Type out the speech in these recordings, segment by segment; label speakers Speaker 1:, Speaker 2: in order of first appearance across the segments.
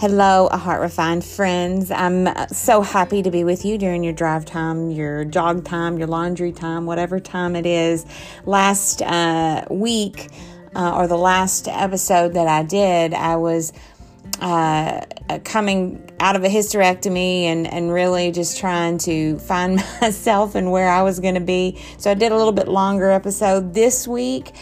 Speaker 1: Hello, A Heart Refined friends. I'm so happy to be with you during your drive time, your jog time, your laundry time, whatever time it is. Last week, or the last episode that I did, I was coming out of a hysterectomy and really just trying to find myself and where I was going to be. So I did a little bit longer episode. This week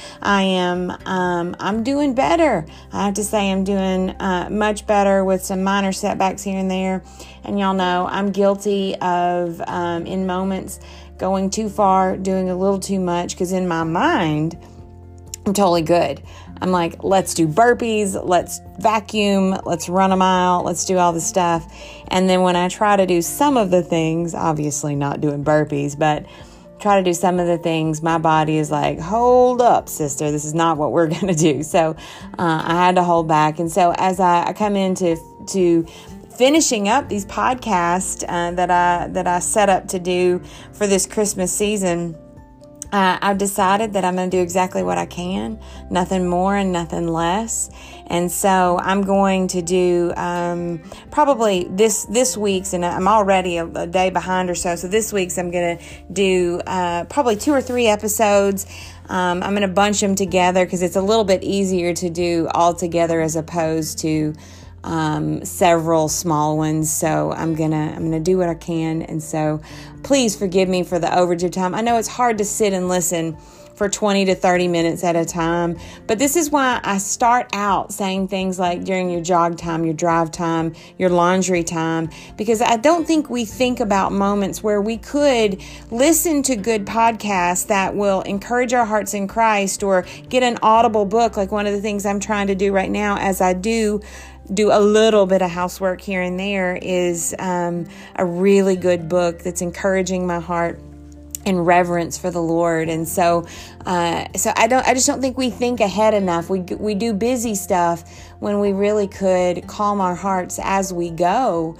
Speaker 1: I'm doing better. I have to say I'm doing much better with some minor setbacks here and there. And y'all know I'm guilty of in moments going too far, doing a little too much, because in my mind I'm totally good. I'm like, let's do burpees, let's vacuum, let's run a mile, let's do all the stuff. And then when I try to do some of the things, obviously not doing burpees, but try to do some of the things, my body is like, hold up, sister, this is not what we're going to do. So I had to hold back. And so as I come into finishing up these podcasts that I set up to do for this Christmas season, I've decided that I'm going to do exactly what I can, nothing more and nothing less. And so I'm going to do probably this week's, and I'm already a day behind or so. So this week's I'm going to do probably 2 or 3 episodes. I'm going to bunch them together because it's a little bit easier to do all together as opposed to several small ones. So I'm gonna do what I can, and so please forgive me for the overage of time. I know it's hard to sit and listen for 20 to 30 minutes at a time, but this is why I start out saying things like during your jog time, your drive time, your laundry time, because I don't think we think about moments where we could listen to good podcasts that will encourage our hearts in Christ, or get an audible book, like one of the things I'm trying to do right now as I do a little bit of housework here and there is a really good book that's encouraging my heart in reverence for the Lord. And so I just don't think we think ahead enough. We do busy stuff when we really could calm our hearts as we go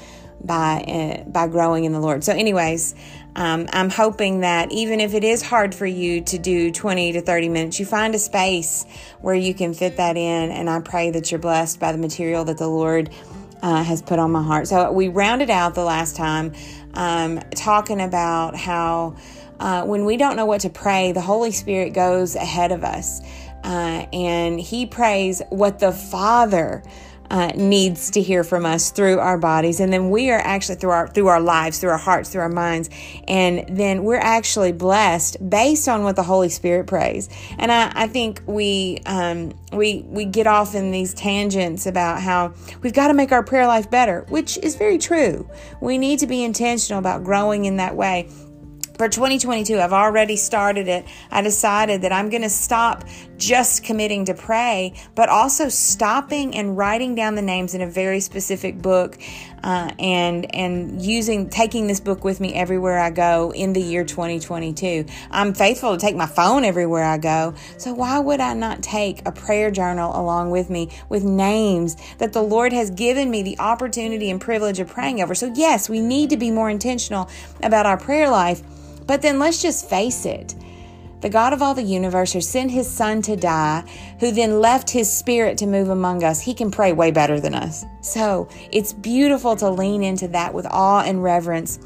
Speaker 1: by growing in the Lord. So anyways, I'm hoping that even if it is hard for you to do 20 to 30 minutes, you find a space where you can fit that in. And I pray that you're blessed by the material that the Lord has put on my heart. So we rounded out the last time talking about how when we don't know what to pray, the Holy Spirit goes ahead of us and He prays what the Father needs to hear from us through our bodies. And then we are actually through our lives, through our hearts, through our minds. And then we're actually blessed based on what the Holy Spirit prays. And I think we get off in these tangents about how we've got to make our prayer life better, which is very true. We need to be intentional about growing in that way. For 2022, I've already started it. I decided that I'm going to stop just committing to pray, but also stopping and writing down the names in a very specific book, and taking this book with me everywhere I go in the year 2022. I'm faithful to take my phone everywhere I go. So why would I not take a prayer journal along with me with names that the Lord has given me the opportunity and privilege of praying over? So yes, we need to be more intentional about our prayer life. But then let's just face it. The God of all the universe, who sent His Son to die, who then left His Spirit to move among us, He can pray way better than us. So it's beautiful to lean into that with awe and reverence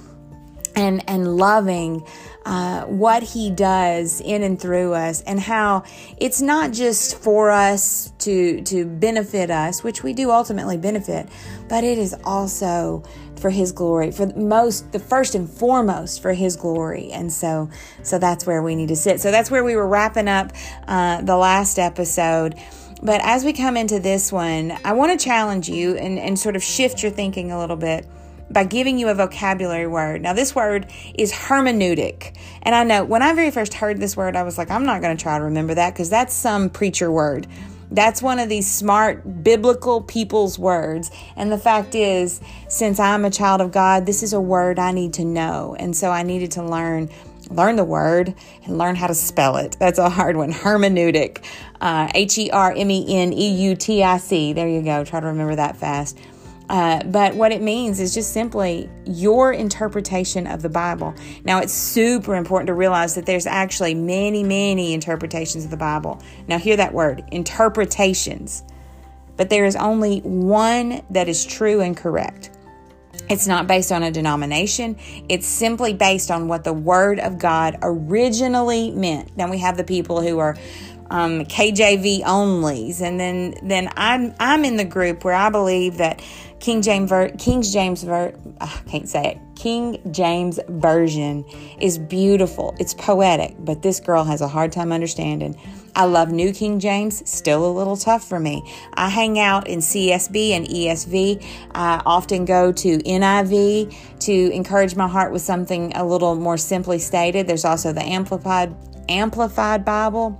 Speaker 1: and loving what He does in and through us, and how it's not just for us to benefit us, which we do ultimately benefit, but it is also for His glory, the first and foremost for His glory. And so that's where we need to sit. So that's where we were wrapping up the last episode. But as we come into this one, I want to challenge you and sort of shift your thinking a little bit by giving you a vocabulary word. Now, this word is hermeneutic. And I know when I very first heard this word, I was like, I'm not going to try to remember that because that's some preacher word. That's one of these smart biblical people's words. And the fact is, since I'm a child of God, this is a word I need to know. And so I needed to learn the word and learn how to spell it. That's a hard one. Hermeneutic. Hermeneutic. There you go. Try to remember that fast. But what it means is just simply your interpretation of the Bible. Now, it's super important to realize that there's actually many, many interpretations of the Bible. Now, hear that word, interpretations. but there is only one that is true and correct. It's not based on a denomination. It's simply based on what the Word of God originally meant. Now we have the people who are KJV onlys, and then I'm in the group where I believe that King James Version is beautiful. It's poetic, but this girl has a hard time understanding. I love New King James, still a little tough for me. I hang out in CSB and ESV. I often go to NIV to encourage my heart with something a little more simply stated. There's also the Amplified Bible.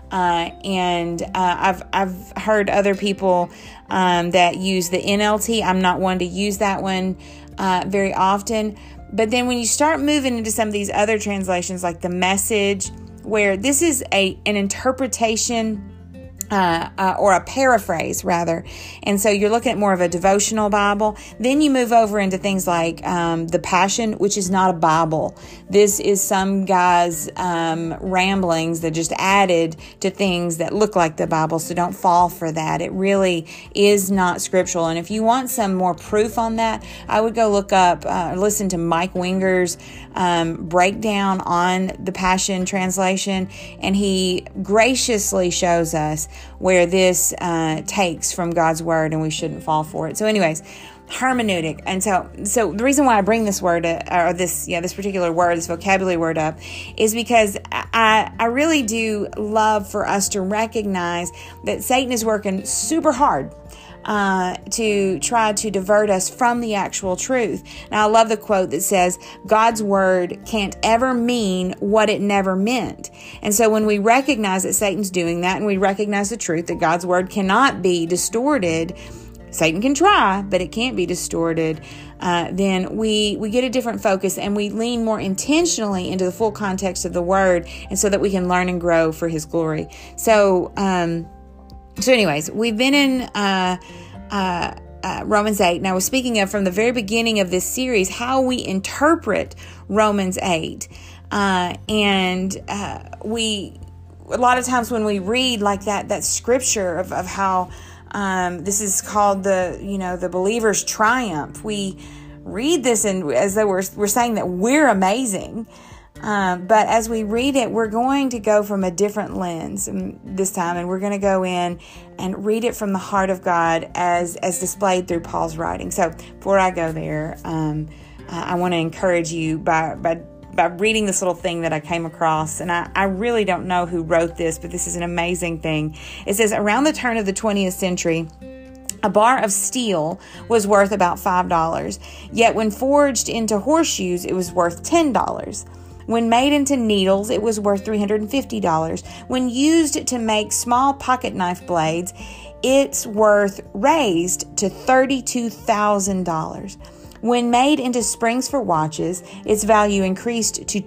Speaker 1: I've heard other people that use the NLT. I'm not one to use that one very often. But then when you start moving into some of these other translations, like the Message, where this is an interpretation or a paraphrase rather. And so you're looking at more of a devotional Bible. Then you move over into things like the Passion, which is not a Bible. This is some guy's ramblings that just added to things that look like the Bible. So don't fall for that. It really is not scriptural. And if you want some more proof on that, I would go look up, listen to Mike Winger's breakdown on the Passion Translation. And he graciously shows us where this takes from God's Word, and we shouldn't fall for it. So anyways, hermeneutic. And so the reason why I bring this word, this particular word, this vocabulary word up, is because I really do love for us to recognize that Satan is working super hard to try to divert us from the actual truth. Now, I love the quote that says, God's Word can't ever mean what it never meant. And so when we recognize that Satan's doing that, and we recognize the truth that God's Word cannot be distorted, Satan can try, but it can't be distorted, then we get a different focus, and we lean more intentionally into the full context of the Word, and so that we can learn and grow for His glory. So anyways, we've been in Romans 8. Now, we're speaking of from the very beginning of this series, how we interpret Romans 8. We, a lot of times when we read like that scripture of how this is called the believer's triumph, we read this as though we're saying that we're amazing. But as we read it, we're going to go from a different lens this time, and we're going to go in and read it from the heart of God as displayed through Paul's writing. So before I go there, I want to encourage you by reading this little thing that I came across, and I really don't know who wrote this, but this is an amazing thing. It says, around the turn of the 20th century, a bar of steel was worth about $5, yet when forged into horseshoes, it was worth $10. When made into needles, it was worth $350. When used to make small pocket knife blades, its worth raised to $32,000. When made into springs for watches, its value increased to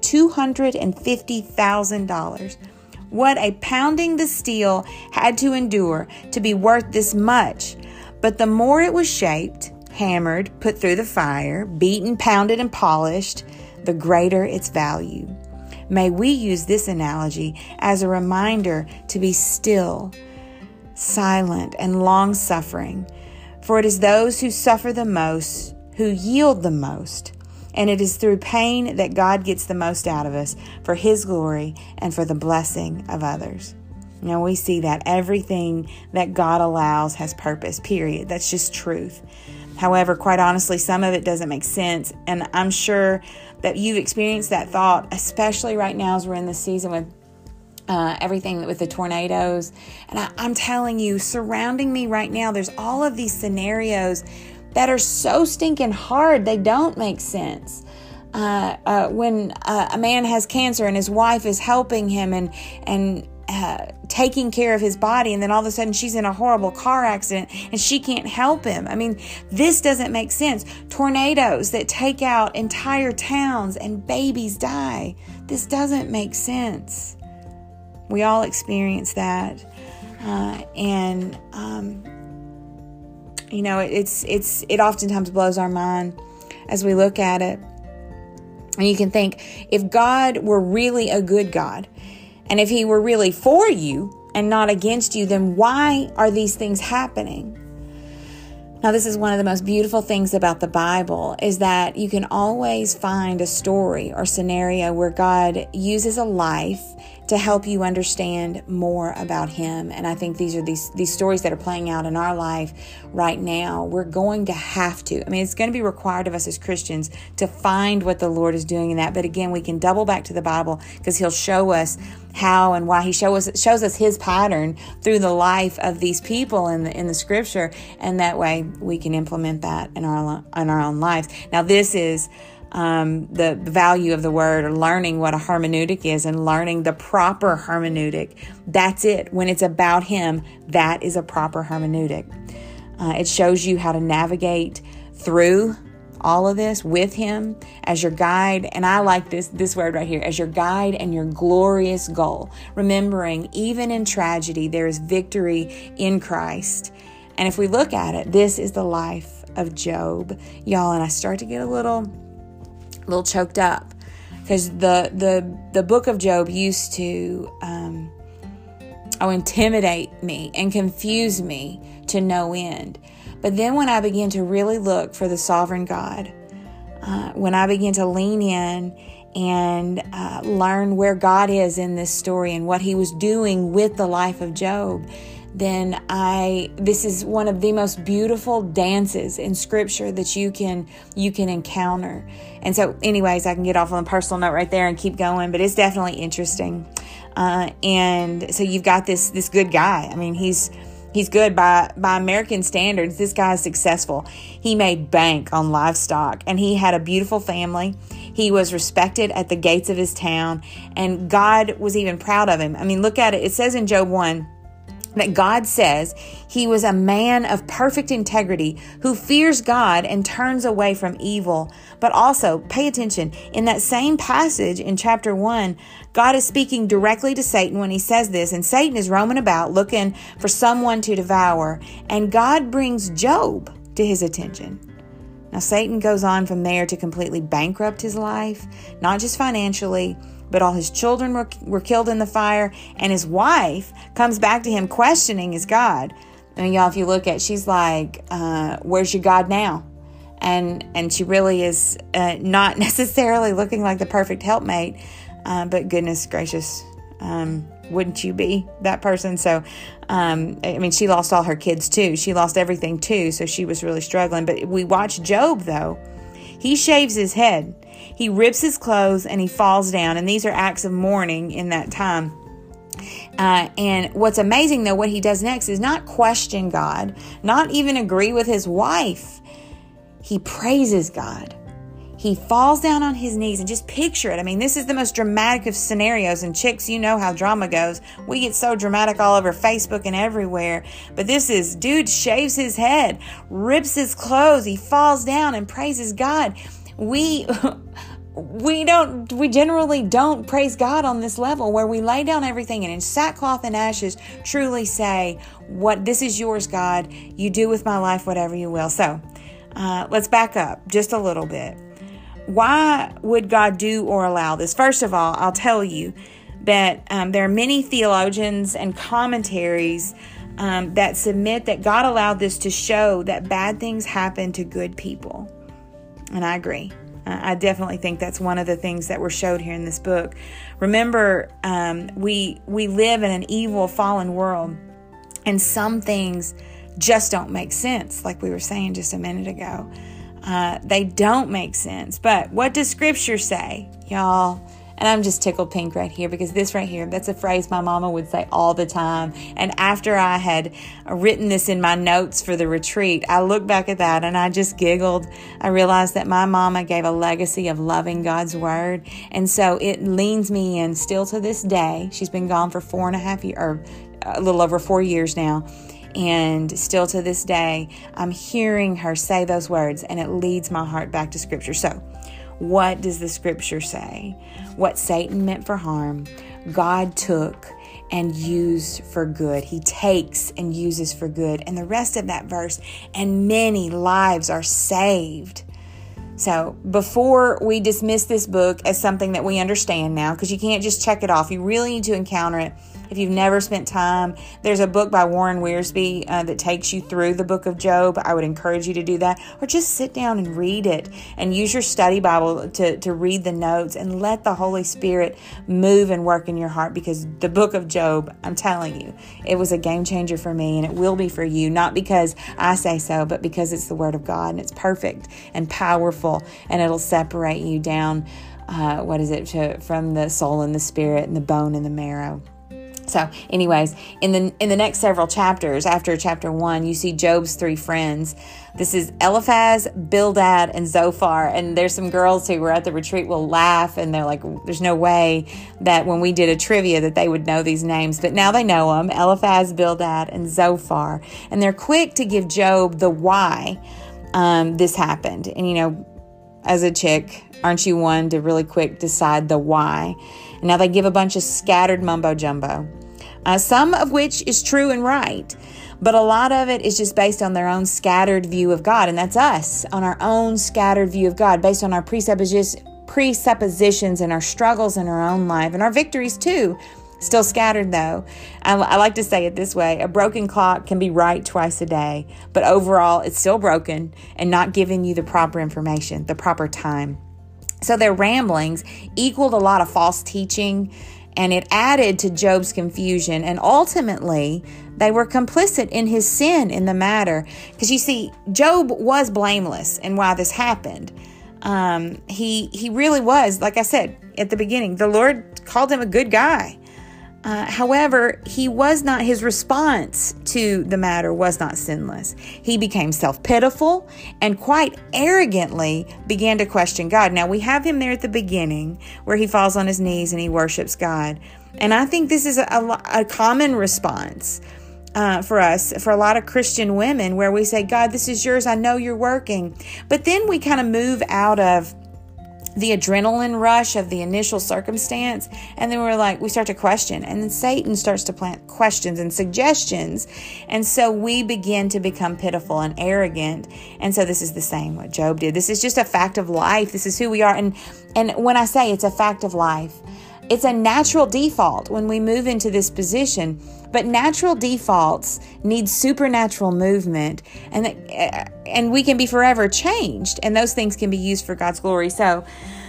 Speaker 1: $250,000. What a pounding the steel had to endure to be worth this much. But the more it was shaped, hammered, put through the fire, beaten, pounded, and polished, the greater its value. May we use this analogy as a reminder to be still, silent, and long-suffering, for it is those who suffer the most who yield the most, and it is through pain that God gets the most out of us for His glory and for the blessing of others. Now we see that everything that God allows has purpose, period. That's just truth. However, quite honestly, some of it doesn't make sense. And I'm sure that you've experienced that thought, especially right now as we're in this season with everything with the tornadoes. And I'm telling you, surrounding me right now, there's all of these scenarios that are so stinking hard, they don't make sense. When a man has cancer and his wife is helping him and taking care of his body, and then all of a sudden she's in a horrible car accident and she can't help him. I mean, this doesn't make sense. Tornadoes that take out entire towns and babies die. This doesn't make sense. We all experience that. It oftentimes blows our mind as we look at it. And you can think, if God were really a good God, and if He were really for you, and not against you, then why are these things happening? Now, this is one of the most beautiful things about the Bible, is that you can always find a story or scenario where God uses a life to help you understand more about Him. And I think these are these stories that are playing out in our life right now. We're going to have to. I mean, it's going to be required of us as Christians to find what the Lord is doing in that. But again, we can double back to the Bible because He'll show us how and why. He shows us His pattern through the life of these people in the Scripture, and that way we can implement that in our own lives. Now, this is the value of the word, or learning what a hermeneutic is and learning the proper hermeneutic. That's it. When it's about Him, that is a proper hermeneutic. It shows you how to navigate through all of this with Him as your guide. And I like this word right here, as your guide and your glorious goal. Remembering, even in tragedy, there is victory in Christ. And if we look at it, this is the life of Job, y'all. And I start to get a little choked up because the book of Job used to intimidate me and confuse me to no end. But then when I began to really look for the sovereign God, when I began to lean in and learn where God is in this story and what He was doing with the life of Job, then this is one of the most beautiful dances in Scripture that you can encounter. And so anyways, I can get off on a personal note right there and keep going, but it's definitely interesting. And so you've got this good guy. I mean, he's good by American standards. This guy is successful. He made bank on livestock, and he had a beautiful family. He was respected at the gates of his town, and God was even proud of him. I mean, look at it. It says in Job 1, that God says he was a man of perfect integrity who fears God and turns away from evil. But also, pay attention, in that same passage in chapter 1, God is speaking directly to Satan when He says this, and Satan is roaming about looking for someone to devour, and God brings Job to his attention. Now, Satan goes on from there to completely bankrupt his life, not just financially, but all his children were killed in the fire, and his wife comes back to him questioning his God. I mean, y'all, if you look at, she's like, where's your God now? And she really is not necessarily looking like the perfect helpmate, but goodness gracious, wouldn't you be that person? So, I mean, she lost all her kids too. She lost everything too, so she was really struggling. But we watch Job, though. He shaves his head. He rips his clothes and he falls down. And these are acts of mourning in that time. And what's amazing, though, what he does next is not question God, not even agree with his wife. He praises God. He falls down on his knees, and just picture it. I mean, this is the most dramatic of scenarios. And chicks, you know how drama goes. We get so dramatic all over Facebook and everywhere. But this is, dude shaves his head, rips his clothes. He falls down and praises God. We generally don't praise God on this level, where we lay down everything and in sackcloth and ashes truly say, "What this is yours, God. You do with my life whatever you will." So let's back up just a little bit. Why would God do or allow this? First of all, I'll tell you that there are many theologians and commentaries that submit that God allowed this to show that bad things happen to good people. And I agree. I definitely think that's one of the things that were showed here in this book. Remember, we live in an evil, fallen world, and some things just don't make sense, like we were saying just a minute ago. They don't make sense. But what does Scripture say, y'all? And I'm just tickled pink right here, because this right here, that's a phrase my mama would say all the time. And after I had written this in my notes for the retreat, I looked back at that and I just giggled. I realized that my mama gave a legacy of loving God's Word. And so it leans me in still to this day. She's been gone for 4.5 years, or a little over 4 years now. And still to this day, I'm hearing her say those words, and it leads my heart back to Scripture. So, what does the Scripture say? What Satan meant for harm, God took and used for good. He takes and uses for good. And the rest of that verse, and many lives are saved. So before we dismiss this book as something that we understand now, because you can't just check it off, you really need to encounter it. If you've never spent time, there's a book by Warren Wiersbe that takes you through the book of Job. I would encourage you to do that, or just sit down and read it and use your study Bible to read the notes and let the Holy Spirit move and work in your heart, because the book of Job, I'm telling you, it was a game changer for me, and it will be for you, not because I say so, but because it's the Word of God, and it's perfect and powerful, and it'll separate you down, from the soul and the spirit and the bone and the marrow. So anyways, in the next several chapters, after chapter 1, you see Job's 3 friends. This is Eliphaz, Bildad, and Zophar. And there's some girls who were at the retreat will laugh, and they're like, there's no way that when we did a trivia that they would know these names. But now they know them, Eliphaz, Bildad, and Zophar. And they're quick to give Job the why this happened. And, as a chick, aren't you one to really quick decide the why? And now they give a bunch of scattered mumbo jumbo, some of which is true and right, but a lot of it is just based on their own scattered view of God. And that's us, on our own scattered view of God, based on our presuppositions and our struggles in our own life, and our victories too. Still scattered though. I like to say it this way: a broken clock can be right twice a day, but overall it's still broken and not giving you the proper information, the proper time. So their ramblings equaled a lot of false teaching, and it added to Job's confusion. And ultimately, they were complicit in his sin in the matter. Because you see, Job was blameless in why this happened. He really was, like I said at the beginning, the Lord called him a good guy. However, his response to the matter was not sinless. He became self-pitiful and quite arrogantly began to question God. Now, we have him there at the beginning where he falls on his knees and he worships God. And I think this is a common response for us, for a lot of Christian women, where we say, God, this is yours. I know you're working. But then we kind of move out of the adrenaline rush of the initial circumstance, and then we start to question, and then Satan starts to plant questions and suggestions, and so we begin to become pitiful and arrogant. And so this is the same what Job did. This is just a fact of life. This is who we are. And when I say it's a fact of life, it's a natural default when we move into this position. But natural defaults need supernatural movement, and we can be forever changed, and those things can be used for God's glory. So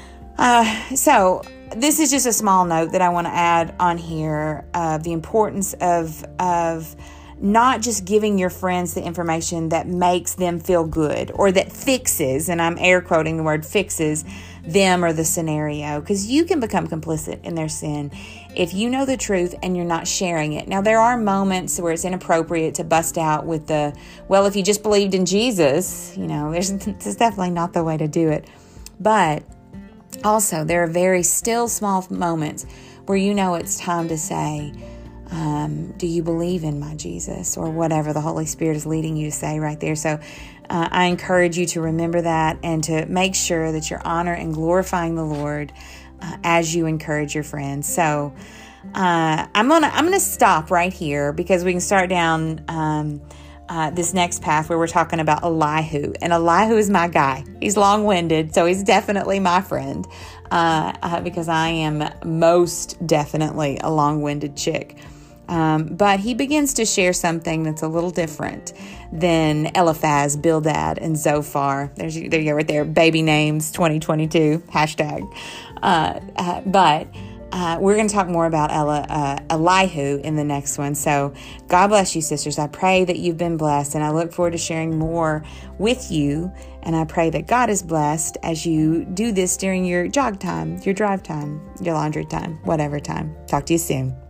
Speaker 1: this is just a small note that I want to add on here of the importance of not just giving your friends the information that makes them feel good, or that fixes, and I'm air quoting the word fixes, them or the scenario, because you can become complicit in their sin if you know the truth and you're not sharing it. Now, there are moments where it's inappropriate to bust out with if you just believed in Jesus, this is definitely not the way to do it. But also, there are very still small moments where it's time to say, do you believe in my Jesus, or whatever the Holy Spirit is leading you to say right there. So I encourage you to remember that, and to make sure that you're honoring and glorifying the Lord as you encourage your friends. So I'm gonna stop right here, because we can start down this next path where we're talking about Elihu. And Elihu is my guy. He's long-winded, so he's definitely my friend, because I am most definitely a long-winded chick. But he begins to share something that's a little different than Eliphaz, Bildad, and Zophar. There you go right there. Baby names 2022 hashtag. But we're going to talk more about Elihu in the next one. So God bless you, sisters. I pray that you've been blessed, and I look forward to sharing more with you. And I pray that God is blessed as you do this during your jog time, your drive time, your laundry time, whatever time. Talk to you soon.